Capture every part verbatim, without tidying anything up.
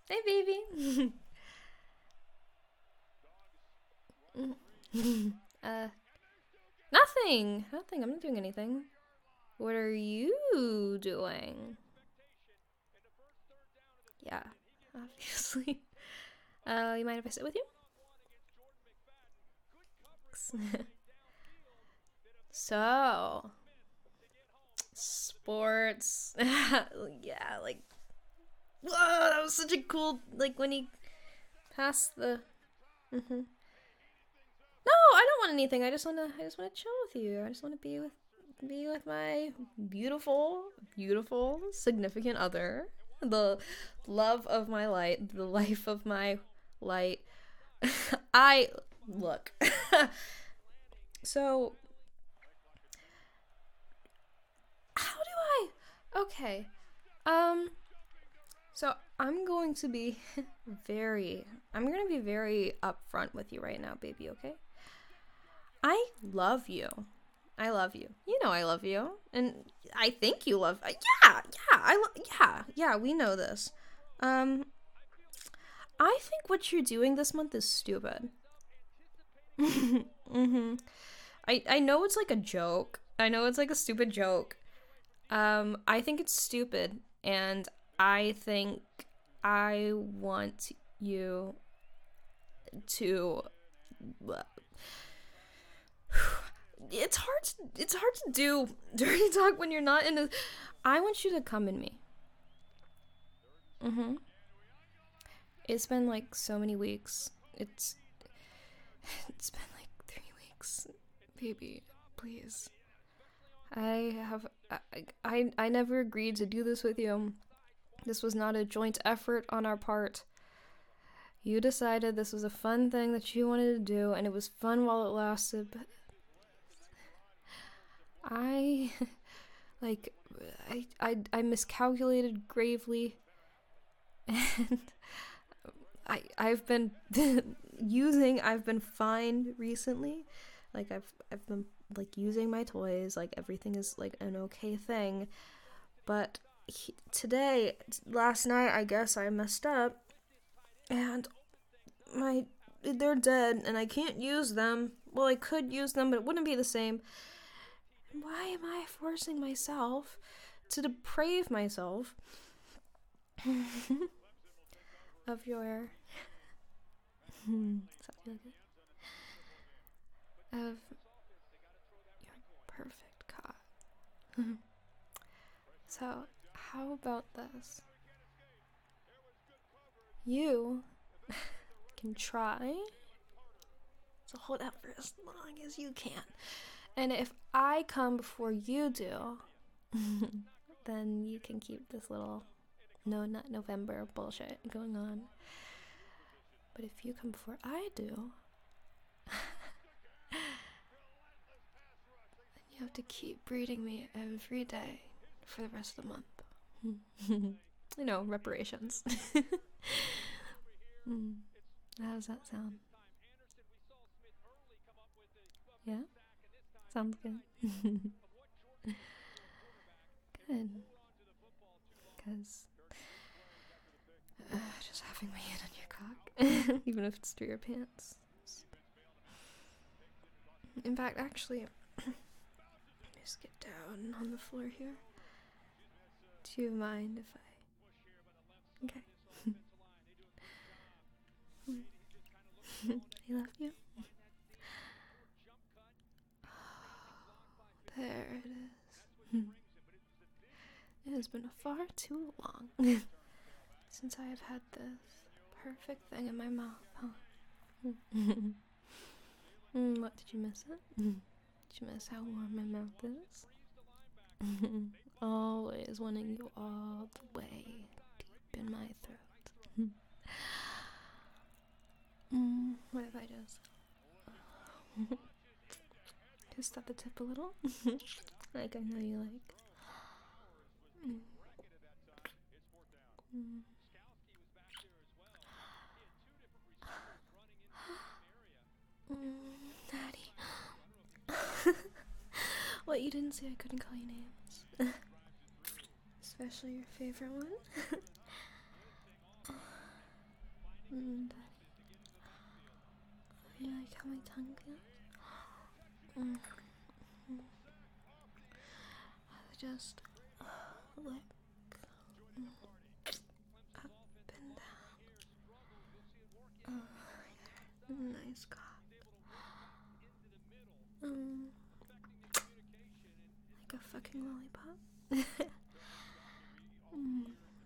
Hey, baby. uh, nothing. Nothing. I'm not doing anything. What are you doing? Yeah, obviously. Uh, you mind if I sit with you? So, sports. Yeah, like, whoa, that was such a cool, like, when he passed the, mm-hmm. No, I don't want anything. I just wanna, I just wanna chill with you. I just wanna be with, be with my beautiful, beautiful significant other, the love of my light, the life of my light. I look. So, how do I? Okay. Um. So I'm going to be very. I'm going to be very upfront with you right now, baby. Okay. I love you. I love you. You know I love you, and I think you love. Uh, yeah, yeah. I lo- yeah, yeah. We know this. Um. I think what you're doing this month is stupid. Mm-hmm. I I know it's like a joke. I know it's like a stupid joke. Um, I think it's stupid, and I think I want you to. It's hard. To, it's hard to do dirty talk when you're not in a. I want you to come in me. Mhm. It's been like so many weeks. It's. It's been like three weeks, baby. Please. I have. I, I. I never agreed to do this with you. This was not a joint effort on our part. You decided this was a fun thing that you wanted to do, and it was fun while it lasted, but I, like, I, I, I miscalculated gravely, and I, I've been using, I've been fine recently, like, I've, I've been, like, using my toys, like, everything is, like, an okay thing, but he, today, last night, I guess I messed up, and my, they're dead, and I can't use them. Well, I could use them, but it wouldn't be the same. Why am I forcing myself to deprave myself of your does that feel good? Of your perfect cock. So, how about this? You can try to hold out for as long as you can. And if I come before you do, then you can keep this little no nut November bullshit going on. But if you come before I do, then you have to keep breeding me every day for the rest of the month. You know, reparations. mm. How does that sound? Yeah? Sounds good. Good. Because uh, just having my hand on your cock, even if it's through your pants. In fact, actually, just get down on the floor here. Do you mind if I... Okay. I love you. There it is. It has been far too long since I have had this perfect thing in my mouth, huh? mm, what, did you miss it? Did you miss how warm my mouth is? Always wanting you all the way deep in my throat. mm, what if I just just at the tip a little? Like I know you like. Mm. Mm. Mm, Daddy. What, you didn't say I couldn't call you names? Especially your favorite one? how my tongue feels? Mm. Mm. Just lick mm. up and down. Oh, nice cock. Um, like a fucking lollipop. mm.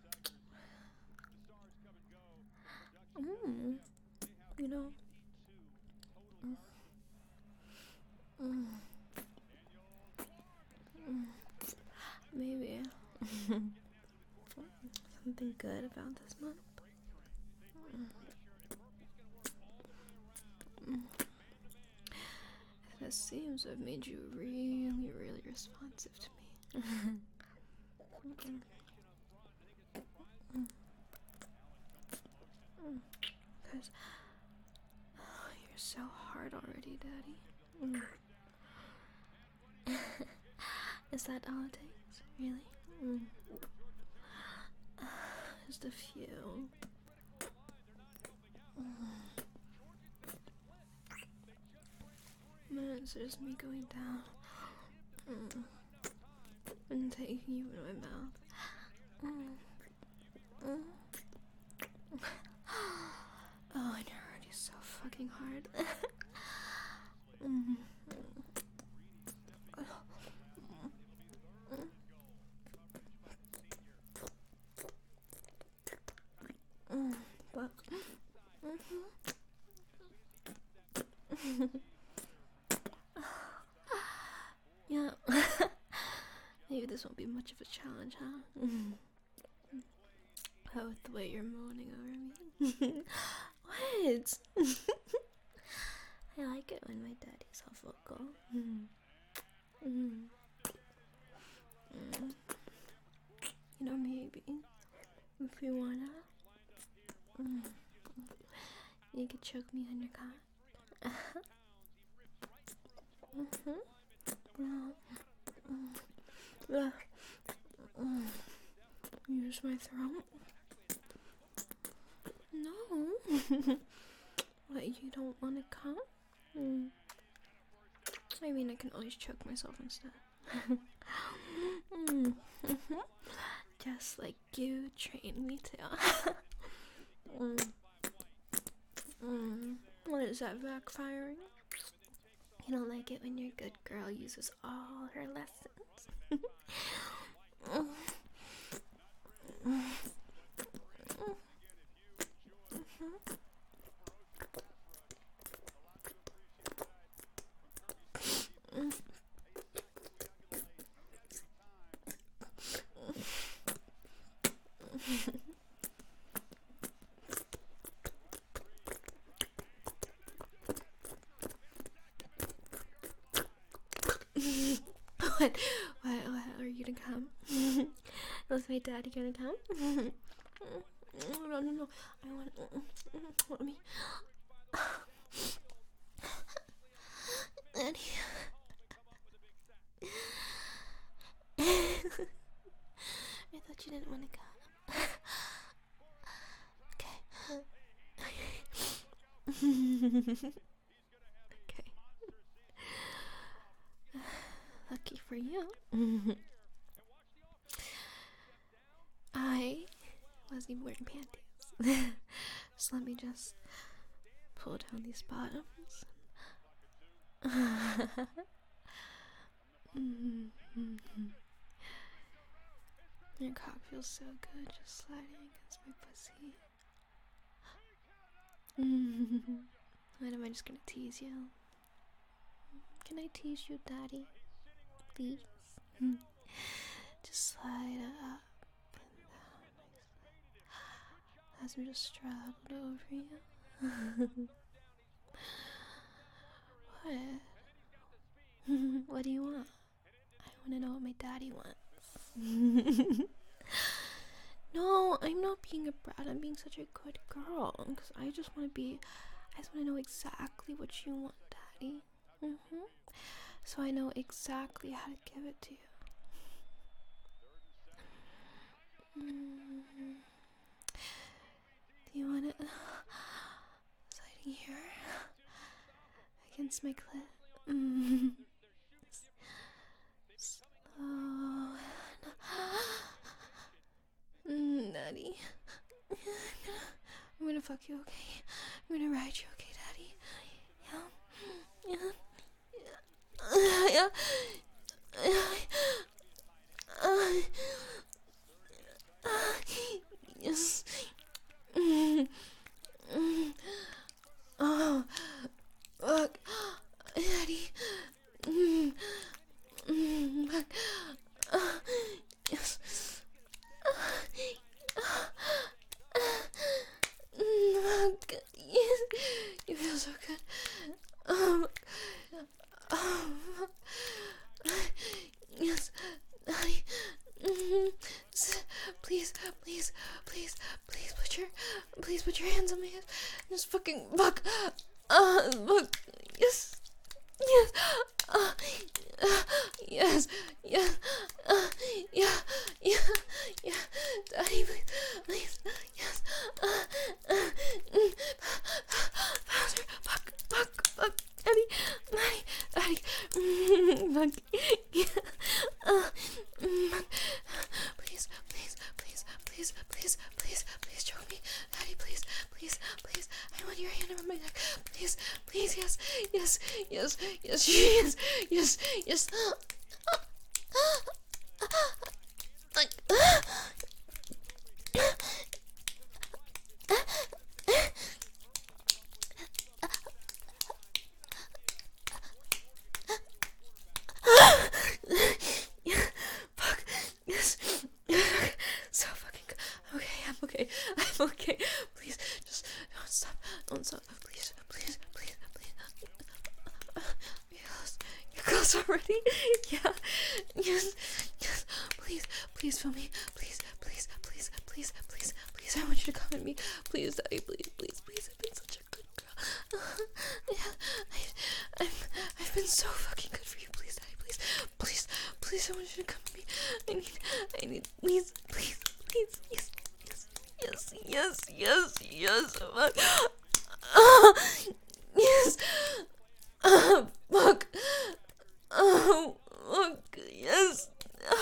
Mm. You know. Mm. Mm. Mm. Maybe something good about this month. Mm. Mm. It seems I've made you really, really responsive to me. Because oh, you're so hard already, Daddy. Mm. Is that all it takes? Really? Mm. Just a few. Mm. Minutes, just me going down. Mm. And taking you in my mouth. Mm. Mm. Oh, and you're already so fucking hard. mm. Mm. But yeah. Maybe this won't be much of a challenge, huh? Oh, with the way you're moaning over me. What? I like it when my daddy's all vocal. Mm. Mm. Mm. You know, maybe if you wanna, mm, you could choke me on your cock. mm-hmm. Mm. Mm. Mm. Use my throat. No. What, you don't want to come? Mm. I mean, I can always choke myself instead. mm. mm-hmm. Just like you trained me to. mm. Mm. What is that, backfiring? You don't like it when your good girl uses all her lessons. mm. Mm. What? What? What? Are you gonna come? Was my daddy gonna come? No, no, no. I want. Let me. Daddy. I thought you didn't want to come. Okay. Okay. Lucky for you. I wasn't even wearing panties. So let me just pull down these bottoms. Your cock feels so good just sliding against my pussy. What am I just gonna tease you? Can I tease you, Daddy? Please? Just slide it up and down as I'm just straddled over you. What? What do you want? I want to know what my daddy wants. No, I'm not being a brat. I'm being such a good girl. Because I just want to be... I just want to know exactly what you want, Daddy. Mm-hmm. So I know exactly how to give it to you. Mm. Do you want it... Sliding here? against my clit. Mm. Slow. Mm, Daddy. I'm gonna fuck you, okay? I'm gonna ride you, okay, Daddy? Yeah. Yeah. Yeah. Yeah. Yes. Mm. Mm. Oh. Fuck. Daddy. Mm. Mm. Fuck. Uh, yes. Fuck. Yes. You feel so good. Um. Um. Yes. Daddy. Mm. Please, please, please, please put your, please put your hands on my head. Just fucking fuck. Uh, fuck. Yes. Yes. Uh, uh, yes. Yes. Uh, yeah. Yeah. Yeah. Daddy, please. Please. Yes. Uh, uh, mm, faster. Fuck. Fuck. Fuck. Daddy. Daddy. Daddy. Mm, fuck. Yeah. Uh, mm, please. Please. Please. Please. Please. Please. Please choke me. Daddy, please. Please. Please. I want your hand around my neck. Please. Please. Yes. Yes. Yes. Yes. Yes. Yes. Yes. Like. Fuck. Yes. So fucking good. Okay, I'm okay. I'm okay. Please, just don't stop. Don't stop. Please, please, please, please. You're close. You're close already. Yeah. Yes. Yes. Please, please feel me. Please, please, please, please, please, please. I want you to come at me. Please, Daddy. Please, please, please. I've been such a good girl. Yeah. I, I've, I've been so fucking good for you. Please, Daddy. Please, please, please. I want you to come at me. I need, I need. Please, please, please. Yes, yes, yes, yes, yes, yes. Fuck. Uh, yes. Uh, fuck. Oh, fuck. Yes.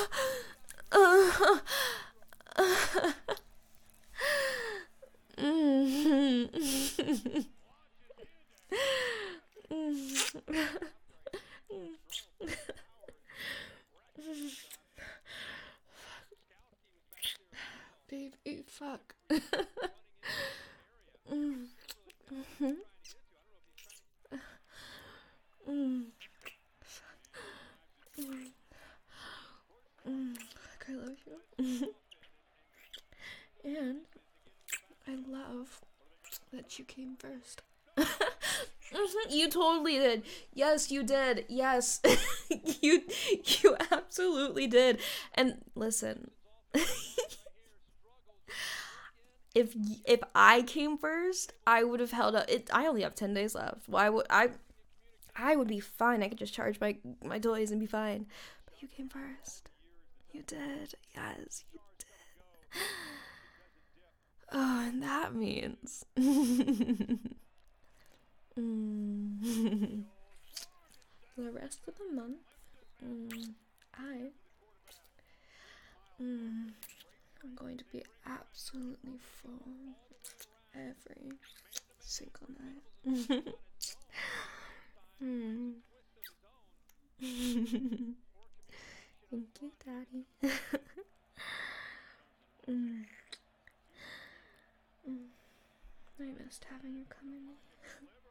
Uh, uh, mm-hmm. Baby, fuck. mm. Mm-hmm. Mm. Mm. Mm. Fuck, I love you. And I love that you came first. You totally did. Yes, you did. Yes. you you absolutely did. And listen. if if I came first, I would have held up it. I only have ten days left. Why would I I would be fine. I could just charge my my toys and be fine. But you came first. You did. Yes, you did. Oh, and that means mm. the rest of the month, mm, I mm, I'm going to be absolutely full every single night. mm. Thank you, Daddy. mm. Mm. I missed having you come in.